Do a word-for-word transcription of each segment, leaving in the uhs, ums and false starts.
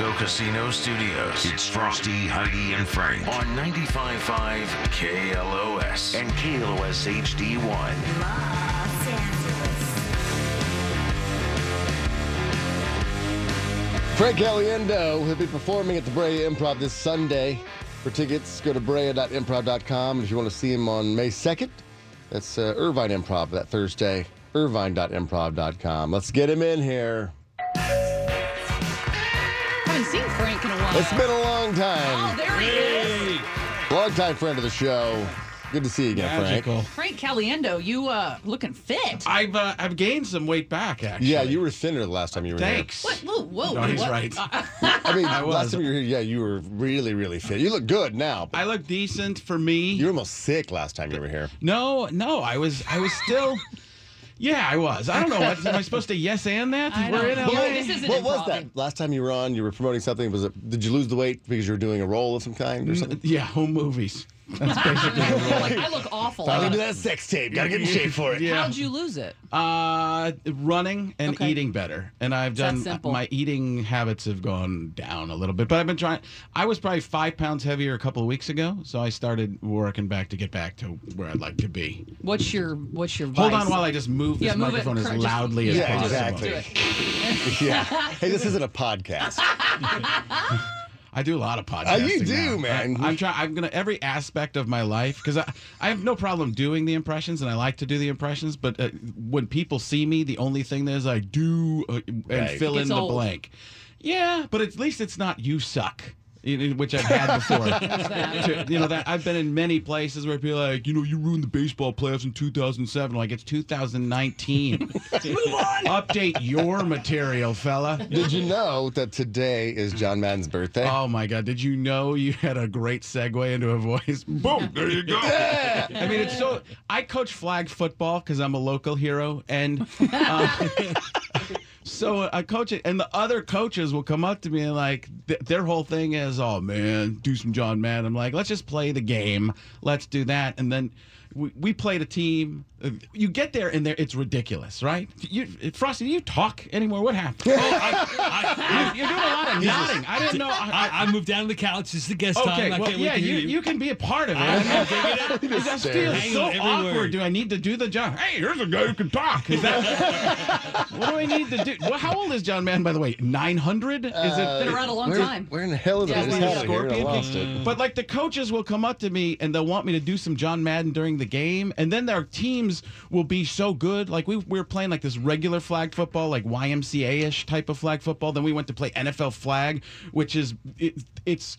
Morongo Casino Studios. It's Frosty, Heidi, and Frank on ninety-five point five K L O S and K L O S H D one. Los Angeles. Frank Caliendo will be performing at the Brea Improv this Sunday. For tickets, go to brea dot improv dot com. If you want to see him on May second, that's uh, Irvine Improv that Thursday, irvine dot improv dot com. Let's get him in here. Haven't seen Frank in a while. It's been a long time. Oh, there he is. Long-time friend of the show. Good to see you again, Magical. Frank Frank. Caliendo, you uh, looking fit. I've uh, I've gained some weight back, actually. Yeah, you were thinner the last time you were Thanks. What? Whoa, whoa. No, he's what? right. here. I mean, I last was. time you were here, yeah, you were really, really fit. You look good now. But I look decent for me. you were almost sick last time you were here. No, no, I was I was still. Yeah, I was. I don't know. What, am I supposed to yes and that? I We're in don't L know. A. This isn't What was improv. that? Last time you were on, you were promoting something. Was it? Did you lose the weight because you were doing a role of some kind or something? Yeah, home movies. That's basically the You're role. like, I look awful. Finally I do look- that sex tape. Gotta get in shape for it. Yeah. How'd you lose it? Uh, running and Okay. eating better, and I've That done. simple. My eating habits have gone down a little bit, but I've been trying. I was probably five pounds heavier a couple of weeks ago, so I started working back to get back to where I'd like to be. What's your What's your Hold vice? on while I just move this Yeah, move it. microphone as Just- loudly as Yeah, possible. exactly. Do it. Yeah. Hey, this isn't a podcast. I do a lot of Oh, podcasting. you do, now. man. I, I'm trying. I'm gonna every aspect of my life because I, I have no problem doing the impressions and I like to do the impressions. But uh, when people see me, the only thing that is I do uh, and Right. fill Gets in the old. blank. Yeah, but at least it's not you suck. you know, Which I've had before. To- you know that I've been in many places where people are like, you know, you ruined the baseball playoffs in two thousand seven. Like it's two thousand nineteen. Move on. Update your material, fella. Did you know that today is John Madden's birthday? Oh my God! Did you know you had a great segue into a voice? Boom! There you go. I mean, it's so. I coach flag football because I'm a local hero, and uh, so I coach it. And the other coaches will come up to me and like th- their whole thing is, "Oh man, do some John Madden." I'm like, "Let's just play the game. Let's do that." And then we, we played a team. Uh, You get there and there, it's ridiculous, right? You, Frosty, do you talk anymore? What happened? Oh, I, I, You're doing a lot of nodding. I didn't know. I, I moved down to the couch. It's the guest Okay, time. I well, can't wait yeah, to you, hear you can be a part of it. I I, know, dig it out. it just stares. feels so Hang on, every awkward. word. Do I need to do the job? Hey, here's a guy who can talk. Is that, what do I need to do? Well, how old is John Madden, by the way? nine hundred? Is Uh, Been around a long where, time. Where in the hell is it? Yeah, I just where had is it here and I Scorpion lost King? it. But like the coaches will come up to me and they'll want me to do some John Madden during the game, and then their teams will be so good. Like we, we were playing like this regular flag football, like Y M C A-ish type of flag football. Then we went to play N F L flag, which is it, it's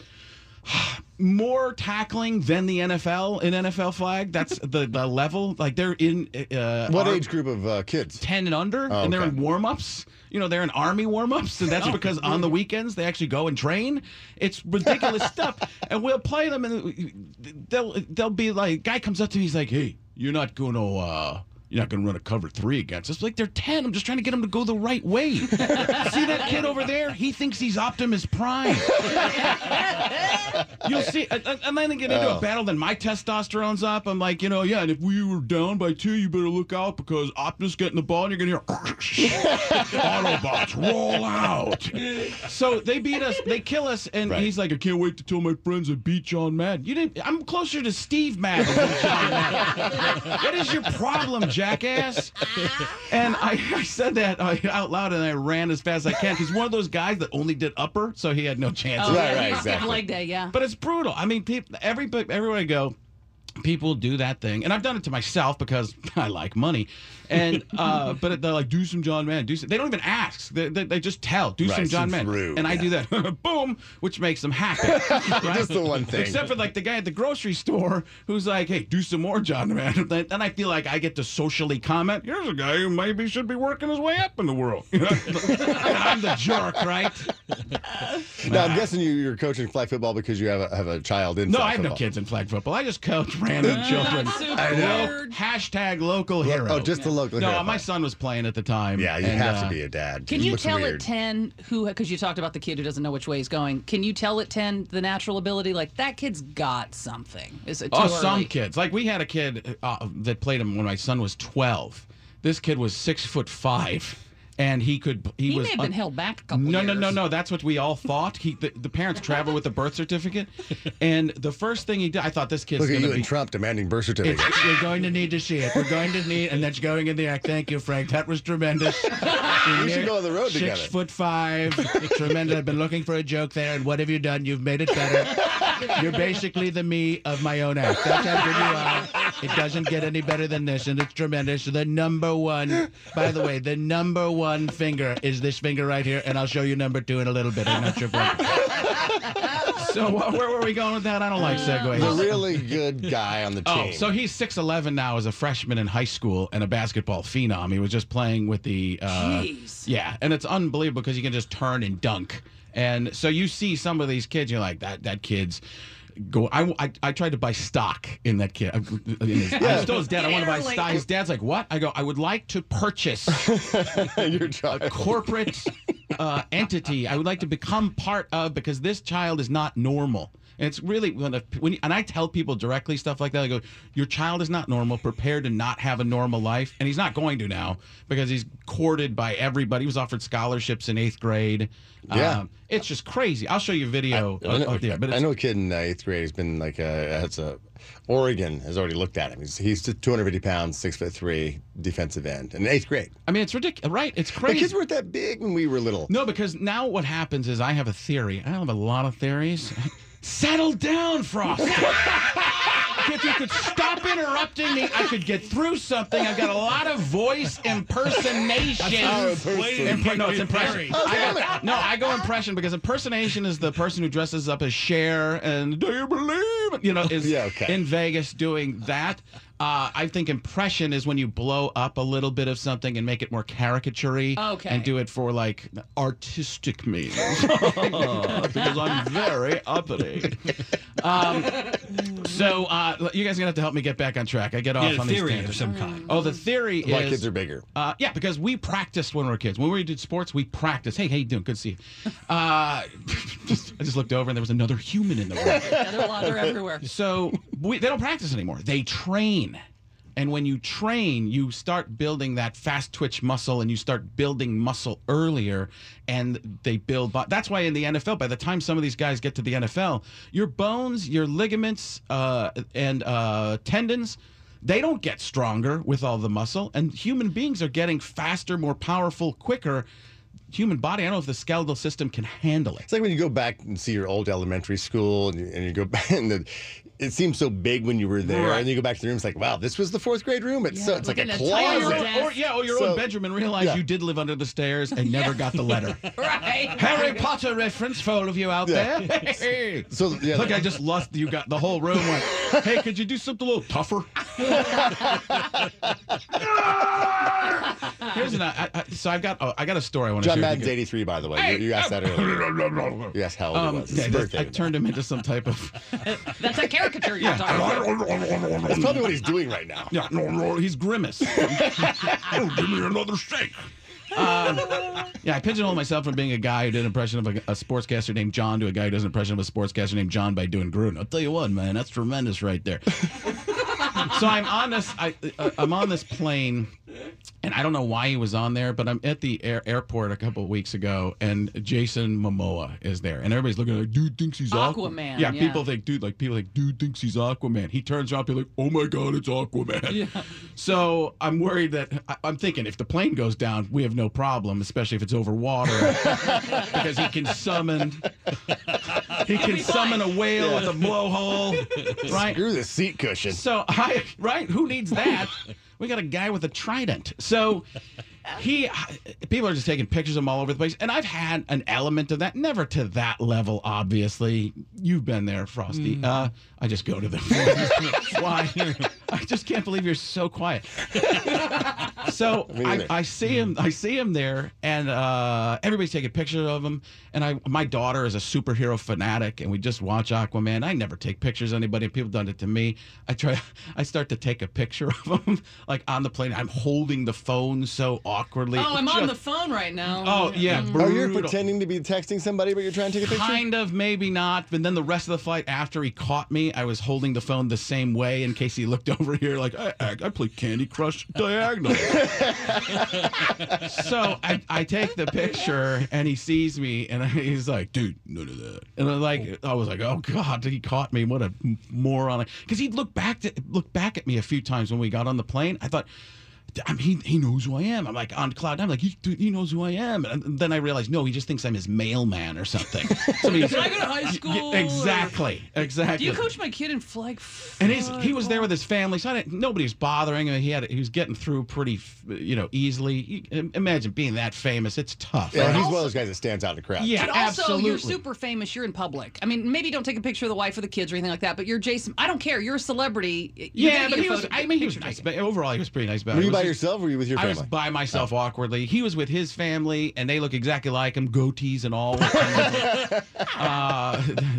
more tackling than the N F L in N F L flag. That's the, the level. Like they're in uh, What our- age group of uh, kids? ten and under, Oh, and they're okay. in warm-ups. You know, they're in Army warm-ups, and that's because on the weekends they actually go and train. It's ridiculous stuff, and we'll play them, and they'll they'll be like, guy comes up to me, he's like, "Hey, you're not gonna." Uh, You're not going to run a cover three against us. Like, they're ten. I'm just trying to get them to go the right way. See that kid over there? He thinks he's Optimus Prime. You'll see. And and then they get into Oh. a battle, then my testosterone's up. I'm like, you know, yeah, and if we were down by two, you better look out because Optimus getting the ball, and you're going to hear, Autobots, roll out. So they beat us. They kill us, and Right. he's like, I can't wait to tell my friends I beat John Madden. You didn't. I'm closer to Steve Madden than John Madden. What is your problem, jackass? And I, I said that uh, out loud, and I ran as fast as I can. He's one of those guys that only did upper, so he had no chance. Oh, Right, yeah, right, you skip exactly. leg day, yeah. But it's brutal. I mean, people, every everywhere I go, people do that thing, and I've done it to myself because I like money. And uh, but they're like, do some John Madden. Do some, they don't even ask. They, they, they just tell. Do Right, some John some Madden. through, and I yeah. do that. Boom, which makes them happy. Right? Just the one thing. Except for like the guy at the grocery store who's like, hey, do some more John Madden. Then I feel like I get to socially comment. Here's a guy who maybe should be working his way up in the world. and I'm the jerk, right? Now, I'm guessing you, you're coaching flag football because you have a, have a child in No, flag I have no football. kids in flag football. I just coach random children. Super I know. weird. Hashtag local hero. Oh, just the local No, hero. my son was playing at the time. Yeah, you and, have uh, to be a dad. Can It you looks tell weird. at ten who, because you talked about the kid who doesn't know which way he's going, can you tell at ten the natural ability? Like, that kid's got something. Is it too Oh, early? some kids. Like we had a kid uh, that played him when my son was twelve. This kid was six foot five. and he could. He, He was may have been un- held back a couple No, years. no, no, no. That's what we all thought. He, the, the parents travel with the birth certificate, and the first thing he did, I thought this kid's Look at going you to be. and Trump demanding birth certificate. It's, we're going to need to see it. We're going to need, and that's going in the act. Thank you, Frank. That was tremendous. We should go on the road Six together. foot five, tremendous. I've been looking for a joke there, and what have you done? You've made it better. You're basically the me of my own act. That's how good you are. It doesn't get any better than this, and it's tremendous. The number one, by the way, the number one finger is this finger right here, and I'll show you number two in a little bit. I'm not sure. So uh, where were we going with that? I don't like segues. The really good guy on the team. Oh, so he's six eleven now as a freshman in high school and a basketball phenom. He was just playing with the... Uh, Jeez. Yeah, and it's unbelievable because he can just turn and dunk. And so you see some of these kids, you're like, that that kid's... Go. I, I, I tried to buy stock in that kid. I, in his, I told his dad I want to buy Barely. stock. His dad's like, what? I go, I would like to purchase Your child. corporate uh, entity. I would like to become part of because this child is not normal. And it's really when, a, when you, and I tell people directly stuff like that. I go, your child is not normal. Prepare to not have a normal life, and he's not going to now because he's courted by everybody. He was offered scholarships in eighth grade. Yeah. Um, it's just crazy. I'll show you a video. I know, of, of- yeah, but I it's, know a kid in uh, eighth grade who's been like, uh, has a, Oregon has already looked at him. He's, he's two hundred fifty pounds, six foot three, defensive end, in eighth grade. I mean, it's ridiculous, right? It's But crazy. kids weren't that big when we were little. No, because now what happens is I have a theory. I have a lot of theories. Settle down, Frost. If you could stop interrupting me, I could get through something. I've got a lot of voice impersonation. Oh, Imp- no, it's impression. Oh, damn I go, no, I go impression because impersonation is the person who dresses up as Cher and Do You Believe It? You know, is Yeah, okay. in Vegas doing that. Uh, I think impression is when you blow up a little bit of something and make it more caricature-y Okay. and do it for like artistic means because I'm very uppity. Um, so uh, you guys are gonna have to help me get back on track. I get off Yeah, on a these theory of tangents. some kind. Oh, the theory Why is kids are bigger. uh, yeah, because we practiced when we were kids. When we did sports, we practiced. Hey, how you doing? Good to see you. Uh, just, I just looked over and there was another human in the room. Yeah, they're, a lot, they're everywhere. So we, they don't practice anymore. They train. And when you train, you start building that fast twitch muscle and you start building muscle earlier and they build. Bo- That's why in the N F L, by the time some of these guys get to the N F L, your bones, your ligaments, uh, and uh, tendons, they don't get stronger with all the muscle. And human beings are getting faster, more powerful, quicker. Human body, I don't know if the skeletal system can handle it. It's like when you go back and see your old elementary school and you, and you go back and the, it seems so big when you were there. Right. And you go back to the room, it's like, wow, this was the fourth grade room. It's, so, Yeah, it's like a look at the tiny closet. little desk. Or, yeah, or your So- own bedroom and realize yeah. you did live under the stairs and never got the letter. Right. Harry Potter reference for all of you out Yeah. there. Hey. So, yeah, Look, I just lost. You got the whole room went, hey, could you do something a little tougher? Here's an. I, I, so I've got. Oh, I got a story I want to John share. Madden's eighty-three, by the way. You, you asked that earlier. You asked how old Um, he was. His yeah, that's- birthday. I turned him into some type of. That's a caricature you're talking about. That's probably what he's doing right now. Yeah, no, no, he's grimace. Oh, give me another steak. Um, yeah, I pigeonholed myself from being a guy who did an impression of a, a sportscaster named John to a guy who does an impression of a sportscaster named John by doing Gruden. I'll tell you what, man, that's tremendous right there. So I'm on this. I, uh, I'm on this plane, and I don't know why he was on there, but I'm at the air, airport a couple of weeks ago, and Jason Momoa is there, and everybody's looking like, dude thinks he's Aquaman. Aquaman, Yeah, yeah. people think, dude, like people like, dude thinks he's Aquaman. He turns around, people like, oh my god, it's Aquaman. Yeah. So I'm worried that I, I'm thinking if the plane goes down, we have no problem, especially if it's over water, because he can summon. He can summon a whale with a blowhole, right? Screw the seat cushion. So I right, who needs that? We got a guy with a trident. So he people are just taking pictures of him all over the place, and I've had an element of that, never to that level, obviously. You've been there, Frosty. Mm. Uh, I just go to them. Why? I just can't believe you're so quiet. So Me I, neither. I see him. I see him there, and uh, everybody's taking pictures of him. And I, my daughter is a superhero fanatic, and we just watch Aquaman. I never take pictures of anybody. People done it to me. I try. I start to take a picture of him, like on the plane. I'm holding the phone so awkwardly. Oh, I'm on the Just- phone right now. Oh yeah, Oh, you're brutal. pretending to be texting somebody, but you're trying to take a picture? Kind of, maybe not. But then the rest of the flight, after he caught me, I was holding the phone the same way in case he looked over here like, I, I, I play Candy Crush diagonal. So I, I take the picture, and he sees me, and he's like, "Dude, none of that." And I'm like, I was like, "Oh God, he caught me! What a moron!" Because he'd look back to look back at me a few times when we got on the plane. I thought, I mean, he he knows who I am. I'm like on cloud nine. I'm like, he, dude, he knows who I am. And then I realized, no, he just thinks I'm his mailman or something. Somebody, Did I go to high school? Yeah, exactly, exactly. Do you coach my kid in flag And he's, he was there with his family, so I didn't, nobody was bothering him. He had he was getting through pretty, you know, easily. You, imagine being that famous; it's tough. Yeah, right? he's one of those guys that stands out in the crowd. Yeah, And also, absolutely. you're super famous. You're in public. I mean, maybe don't take a picture of the wife or the kids or anything like that. But you're Jason. I don't care. You're a celebrity. You're Yeah, gonna but get he your was. photo- I mean, he was picture nice. taken. But overall, he was pretty nice. About Were it. you It by was just- yourself or were you with your I family? was by myself awkwardly. He was with his family, and they look exactly like him, goatees and all. uh,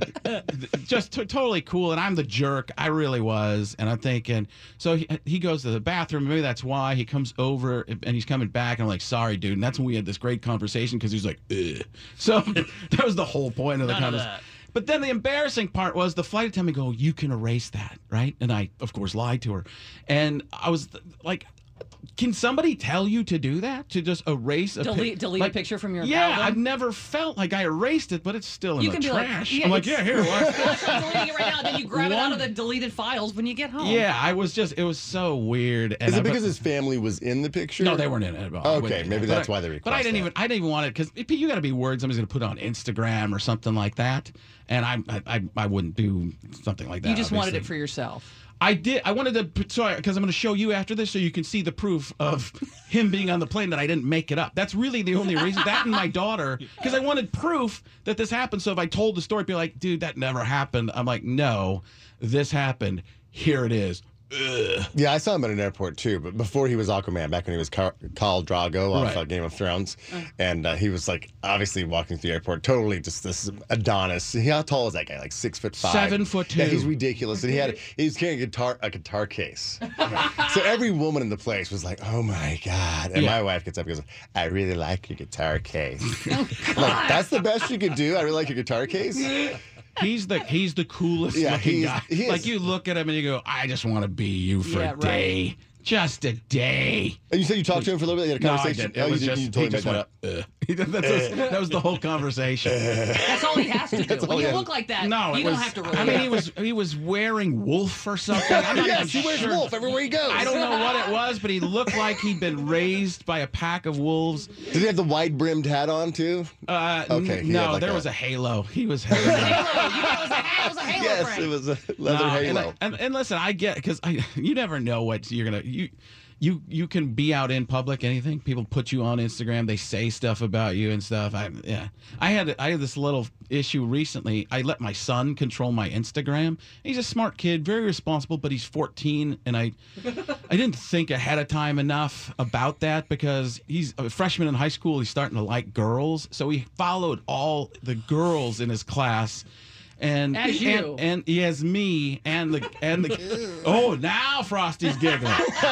just t- totally cool. And I'm the jerk. I really was. And I'm thinking, so he, he goes to the bathroom. Maybe that's why he comes over, and he's coming back. And I'm like, sorry, dude. And that's when we had this great conversation because he's like, ugh. So that was the whole point of the None of conversation. that. But then the embarrassing part was the flight attendant go, you can erase that, right? And I, of course, lied to her. And I was th- like, can somebody tell you to do that? To just erase a pic- Delete- delete a like, picture from your Yeah, album? I've never felt like I erased it, but it's still in You the can be like, trash. yeah, I'm like, yeah, it's- here. What? I'm deleting it right now. Then you grab it out of One- the deleted files when you get home. Yeah, I was just, it was so weird. And Is I- it because but- his family was in the picture? No, they weren't in it at all. Okay, Wouldn't- maybe but that's I- why they But I request didn't that. even, I didn't even want it because you got to be worried somebody's going to put it on Instagram or something like that. And I, I, I, I wouldn't do something like that. You just wanted obviously. it for yourself. I did. I wanted to, sorry, because I'm going to show you after this so you can see the proof of him being on the plane that I didn't make it up. That's really the only reason. That and my daughter, because I wanted proof that this happened. So if I told the story, be like, dude, that never happened. I'm like, no, this happened. Here it is. Ugh. Yeah, I saw him at an airport too, but before he was Aquaman, back when he was Car- Khal Drago off Right. uh, Game of Thrones, and uh, he was like obviously walking through the airport, totally just this Adonis. He- How tall is that guy? Like six foot five, Seven foot Yeah, two. he's ridiculous, and he had he was carrying a guitar a guitar case. So every woman in the place was like, "Oh my god!" And Yeah. my wife gets up and goes, "I really like your guitar case." Like that's the best you could do. I really like your guitar case. He's the he's the coolest Yeah, looking he's- guy. he is. Like you look at him and you go, I just want to be you for Yeah, a right. day. Just a day. And you said you talked to him for a little bit. You had a No, I conversation. didn't. It Oh, you was didn't- just, you totally he just made went, that up. "Ugh." That's just- that was the whole conversation. That's all he has to do. all When he you has- look like that, No, you it don't was, have to really. I mean, he was he was wearing wolf or something. I'm not Yes, even he wears sure. wolf everywhere he goes. I don't know what it was, but he looked like he'd been raised by a pack of wolves. Did he have the wide brimmed hat on too? Uh, Okay, n- he no, had like there a- was a halo. He was halo. Halo. You know, it was a, it was a Halo Yes, prank. it was a leather No, halo. And, and, and listen, I get because I you never know what you're gonna you. You you can be out in public, anything. People put you on Instagram. They say stuff about you and stuff. I yeah. I had I had this little issue recently. I let my son control my Instagram. He's a smart kid, very responsible, but he's fourteen, and I I didn't think ahead of time enough about that because he's a freshman in high school. He's starting to like girls, so he followed all the girls in his class. And, As you. and and he has me and the and the oh now Frosty's giggling.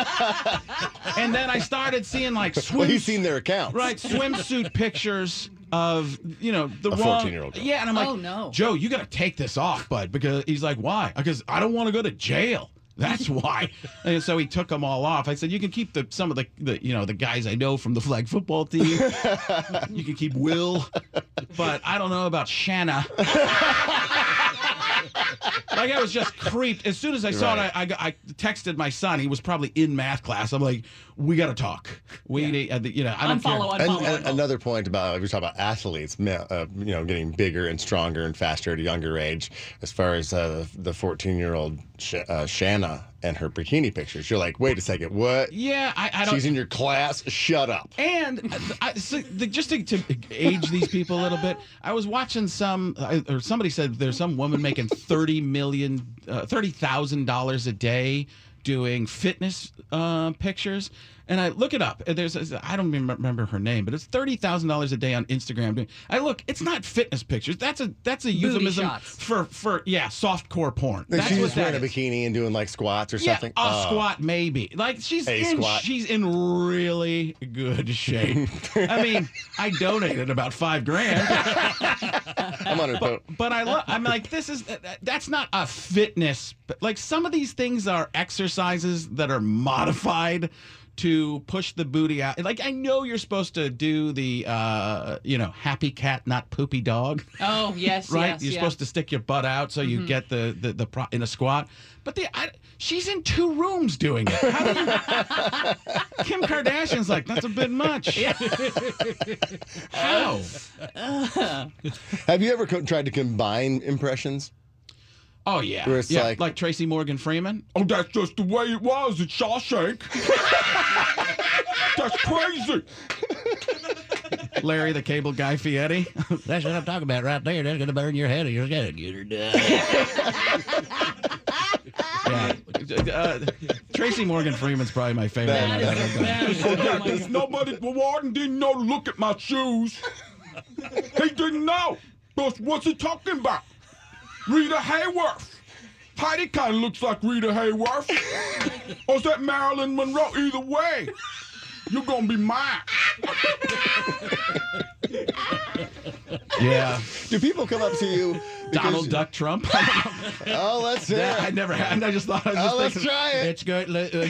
And then I started seeing like swim Well, he's seen their accounts. right swimsuit pictures of you know the A wrong fourteen-year-old girl. yeah, and I'm like, Oh, no. Joe, you got to take this off, bud, because he's like, why? Because I don't want to go to jail. That's why. And so he took them all off. I said, you can keep the some of the, the you know the guys I know from the flag football team. You can keep Will, but I don't know about Shanna. Like I was just creeped. As soon as I saw Right. it, I, I, I texted my son. He was probably in math class. I'm like, we got to talk. We need, uh, you know, I don't Unfollow, care. unfollow. And, and another point about we talk about athletes, ma- uh, you know, getting bigger and stronger and faster at a younger age. As far as uh, the fourteen-year-old Sh- uh, Shanna and her bikini pictures, you're like, wait a second, what? Yeah, I, I don't. She's in your class. Shut up. And I, so the, just to, to age these people a little bit, I was watching some, I- or somebody said there's some woman making thirty million, uh, thirty thousand dollars a day doing fitness uh, pictures. And I look it up. and There's, a- I don't even remember her name, but it's thirty thousand dollars a day on Instagram. I look, it's not fitness pictures. That's a that's a euphemism shots. for for yeah, softcore porn. Like That's she's what just wearing that a is. bikini and doing like squats or Yeah, something. a Oh. squat maybe. Like she's A in squat. she's in really good shape. I mean, I donated about five grand, I'm on her boat. but I love. I'm like, this is that's not a fitness. Like some of these things are exercises that are modified to push the booty out. Like, I know you're supposed to do the, uh, you know, happy cat, not poopy dog. Oh, yes, Right? yes, You're yeah. supposed to stick your butt out so you get the, the, the pro- in a squat. But the I, she's in two rooms doing it. How do you, Kim Kardashian's like, that's a bit much. How? Have you ever co- tried to combine impressions? Oh, yeah. Where it's yeah, like- like Tracy Morgan Freeman. Oh, that's just the way it was at Shawshank. That's crazy. Larry the Cable Guy Fieri. That's what I'm talking about right there. That's going to burn your head or you're going to get her done. Yeah. Uh, Tracy Morgan Freeman's probably my favorite. That one is- I've ever done. That is- Oh, oh yeah, my there's God. nobody. The warden didn't know to look at my shoes. He didn't know. But what's he talking about? Rita Hayworth. Heidi kind of looks like Rita Hayworth. Or is that Marilyn Monroe? Either way, you're gonna be mine. Yeah. Do people come up to you? because- Donald Duck Trump. Oh, let's hear Yeah, I it. never had. I just thought I was just Oh, let's thinking. try it. It's good. Uh,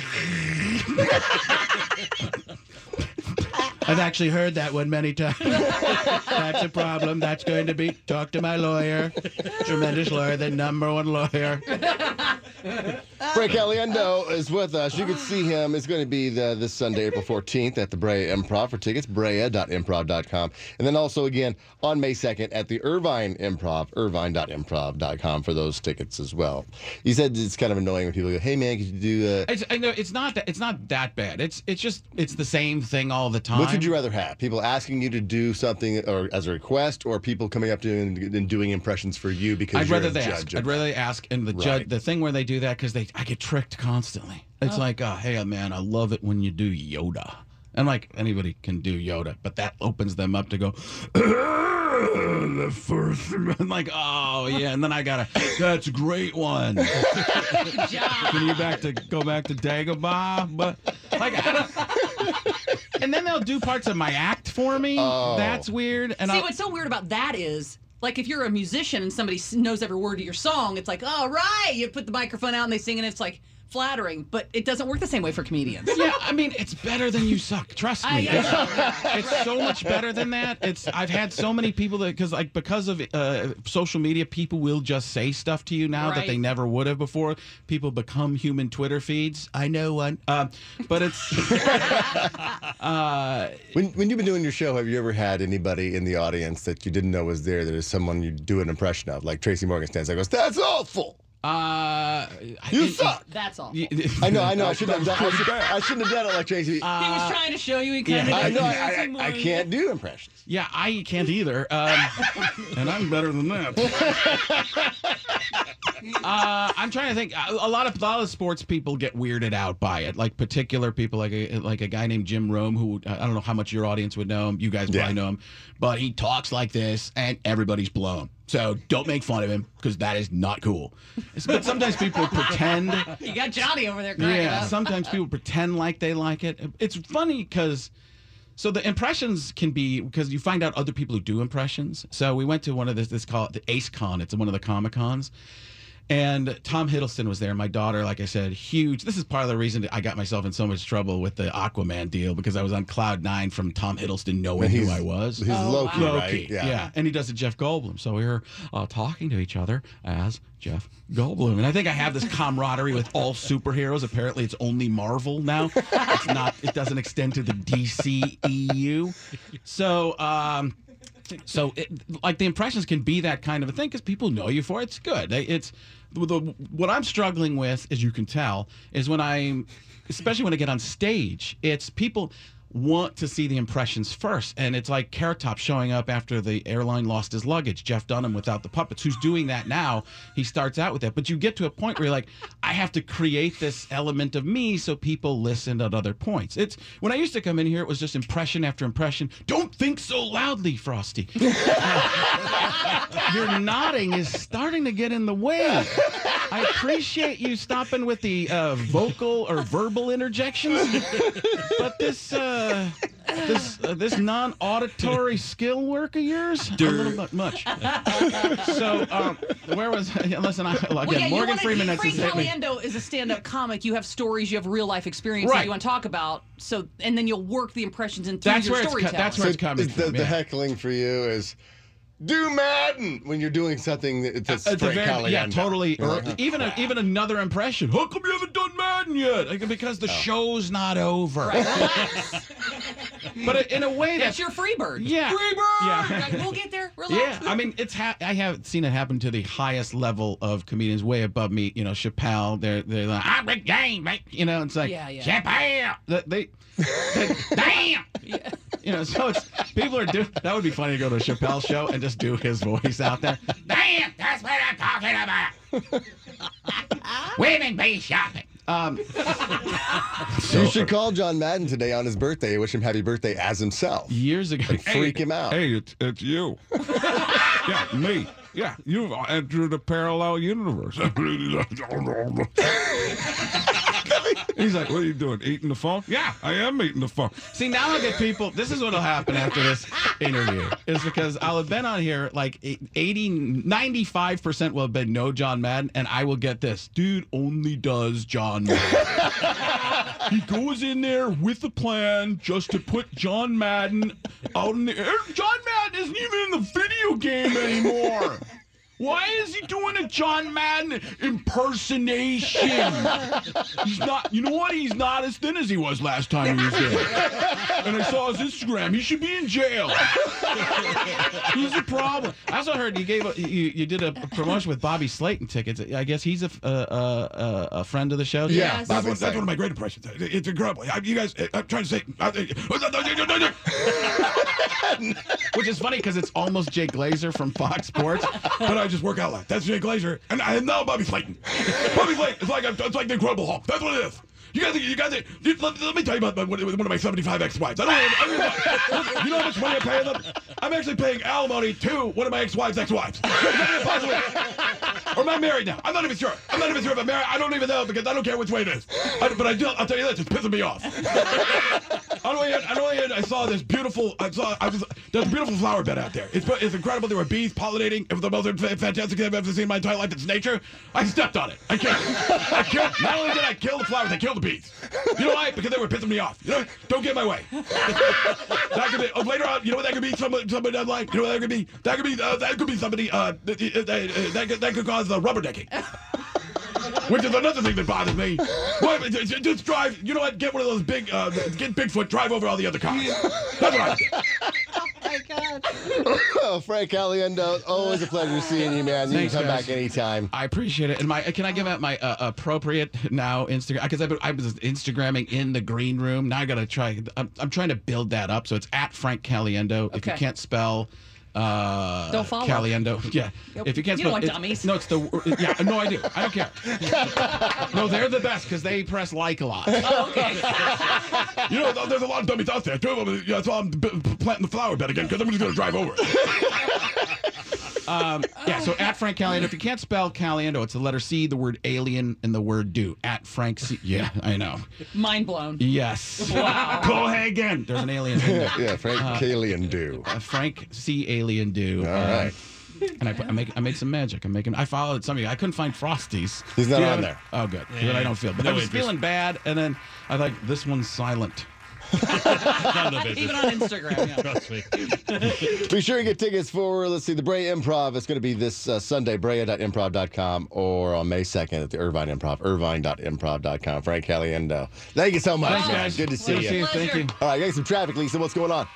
I've actually heard that one many times. That's a problem. That's going to be talk to my lawyer. Tremendous lawyer, the number one lawyer. Frank Caliendo is with us. You can see him. It's going to be the, this Sunday, April fourteenth at the Brea Improv. For tickets, brea dot improv dot com. And then also again on May second at the Irvine Improv, irvine dot improv dot com for those tickets as well. You said it's kind of annoying when people go, hey man, could you do uh, It's, I know it's not that. It's not that bad. It's it's just it's the same thing all the time. Which would you rather have? People asking you to do something or as a request, or people coming up to you and, and doing impressions for you because I'd you're rather a they judge? ask. of I'd rather they ask, and the judge. Right. The thing where they do that because they, I get tricked constantly. It's like, oh, hey man, I love it when you do Yoda. And like anybody can do Yoda, but that opens them up to go. The first, I'm like, oh yeah, and then I gotta. That's a great one. Good job. Can you back to go back to Dagobah? But like, I don't, and then they'll do parts of my act for me. Oh. That's weird. And See, I'll, what's so weird about that is, like, if you're a musician and somebody s- knows every word of your song, it's like, all right, you put the microphone out and they sing, and it's like flattering. But it doesn't work the same way for comedians. yeah, I mean, it's better than you suck. Trust I- me. I It's, know. it's so much better than that. It's I've had so many people that because like because of uh, social media, people will just say stuff to you now that they Right. never would have before. People become human Twitter feeds. I know one, uh, but it's uh, When, when you've been doing your show, have you ever had anybody in the audience that you didn't know was there that is someone you do an impression of? Like Tracy Morgan stands there and goes, that's awful. uh, You it- suck. That's all. y- I know, I know. I shouldn't have done, I should, I shouldn't have done it like Tracy. he was trying to show you he kind yeah. of. I know, I, I, I can't do impressions. Yeah, I can't either. Um, and I'm better than that. uh, I'm trying to think. A a lot of a lot of sports people get weirded out by it. Like particular people, like a like a guy named Jim Rome, who I don't know how much your audience would know him. You guys probably Yeah. know him, but he talks like this, and everybody's blown. So don't make fun of him because that is not cool. But sometimes people pretend. You got Johnny over there crying Yeah, up. sometimes people pretend like they like it. It's funny because, so the impressions can be, because you find out other people who do impressions. So we went to one of this, this called the Ace Con. It's one of the Comic Cons. And Tom Hiddleston was there. My daughter, like I said, huge. This is part of the reason that I got myself in so much trouble with the Aquaman deal because I was on cloud nine from Tom Hiddleston knowing who I was. He's Oh, Loki, wow. right? Loki, yeah. And he does it Jeff Goldblum. So we were uh, talking to each other as Jeff Goldblum. And I think I have this camaraderie with all superheroes. Apparently it's only Marvel now. It's not, it doesn't extend to the D C E U. So, um, so it, like the impressions can be that kind of a thing because people know you for it. It's good. They- It's the, what I'm struggling with, as you can tell, is when I'm, especially when I get on stage, it's people want to see the impressions first. And it's like Carrot Top showing up after the airline lost his luggage, Jeff Dunham without the puppets, who's doing that now. He starts out with that. But you get to a point where you're like, I have to create this element of me so people listen at other points. It's when I used to come in here, it was just impression after impression. Don't think so loudly, Frosty. Your nodding is starting to get in the way. I appreciate you stopping with the uh, vocal or verbal interjections, but this uh, this uh, this non-auditory skill work of yours a little bit much. So um, where was listen? I, again, Well, yeah, Morgan wanna, Freeman has to Frank say me. Caliendo is a stand-up comic. You have stories, you have real life experience Right. that you want to talk about. So, and then you'll work the impressions into That's your where it's co- storytelling. that's where it's coming the, from. the yeah. heckling for you is do Madden when you're doing something that- that's At the Frank very- Caliendo. yeah, totally. Or Uh-huh. even a, even another impression. How come you haven't done Madden yet? Like, because the show's not over. Right, relax. But in a way That's that's your free bird. Yeah. Free bird. Yeah. Like, we'll get there. Relax. Yeah, I mean, it's ha- I have seen it happen to the highest level of comedians, way above me. You know, Chappelle. They're they're like, I'm Rick James, mate. You know, it's like Yeah, yeah. Chappelle. That they, they damn. Yeah. You know, so it's people are doing. That would be funny to go to a Chappelle show and just do his voice out there. Damn, that's what I'm talking about. Women be shopping. Um, You should call John Madden today on his birthday and wish him happy birthday as himself. years ago. Freak him out. Hey, it's, it's you. Yeah, me. Yeah, you've entered a parallel universe. He's like, what are you doing? Eating the phone? Yeah, I am eating the phone. See, now I'll get people. This is what'll happen after this interview, is because I'll have been on here like eighty, ninety-five percent will have been no John Madden, and I will get this. Dude only does John Madden. He goes in there with a plan just to put John Madden out in the air. John Madden isn't even in the video game anymore. Why is he doing a John Madden impersonation? He's not, you know what? He's not as thin as he was last time he was there. And I saw his Instagram. He should be in jail. He's the problem. I also heard you gave a, you, you did a promotion with Bobby Slayton tickets. I guess he's a a, a, a friend of the show. Yeah, Yes. Bobby That's one, that's Slayton. one of my great impressions. It's incredible. I, you guys, I'm trying to say. Which is funny because it's almost Jay Glazer from Fox Sports. But I just work out like that's Jay Glazer, and I am now Bobby Slayton. Bobby Slayton. It's like it's like the Incredible Hulk. That's what it is. You guys, you guys, you, let, let me tell you about my, one of my seventy-five ex-wives. I don't, I don't know. You know how much money I'm paying them? I'm actually paying alimony to one of my ex-wives' ex-wives. Or am I married now? I'm not even sure. I'm not even sure if I'm married. I don't even know because I don't care which way it is. I, but I do, I'll tell you this, it's pissing me off. On the way in, on the way in, I saw this beautiful, I saw, I was, there's a beautiful flower bed out there. It's, it's incredible. There were bees pollinating. It was the most fantastic thing I've ever seen in my entire life. It's nature. I stepped on it. I killed it. I killed, not only did I kill the flowers, I killed the bees. You know why? Because they were pissing me off. You know, don't get in my way. That could be, oh, later on, you know what that could be? Somebody, somebody down the line. You know what that could be? That could be, uh, that could be somebody, uh, that, that, could, that could cause uh, rubbernecking. Which is another thing that bothers me. Why, just, just drive, you know what, get one of those big, uh, get Bigfoot, drive over all the other cars. That's what I do. Oh, Frank Caliendo, always a pleasure seeing you, man. You Thanks, can come guys. back anytime. I appreciate it. And my, can I give out my uh, appropriate now Instagram? Because I was Instagramming in the green room. Now I got to try. I'm, I'm trying to build that up. So it's at Frank Caliendo. If you Okay. can't spell. Uh, Don't follow. Caliendo. Yeah. Yep. If you can't You spell don't want it's- dummies. No, it's the. Yeah. No, I do. I don't care. No, they're the best because they press like a lot. Oh, okay. You know, there's a lot of dummies out there. Two of them, yeah, so I'm b- planting the flower bed again because I'm just going to drive over it. Um, yeah, so at Frank Caliendo. If you can't spell Caliendo, it's the letter C, the word alien, and the word do. At Frank C. Yeah, I know. Mind blown. Yes. Wow. Go ahead again. There's an alien in there. Yeah, Frank Caliendo. Uh, Frank C. Alien do. All right. And I, put, I make I made some magic. I'm making. I followed some of you. I couldn't find Frosties. He's not Do you on have it? there. Oh, good. Then I don't feel. But I was feeling bad, and then I like this one's silent. Even on Instagram. Yeah. Trust me. Be sure to get tickets for, let's see, the Brea Improv. It's going to be this uh, Sunday, brea dot improv dot com, or on May second at the Irvine Improv, irvine dot improv dot com. Frank Caliendo. Thank you so much. Thanks, man. guys. Good to see Good you. to see you. Thank you. All right, getting some traffic, Lisa. What's going on?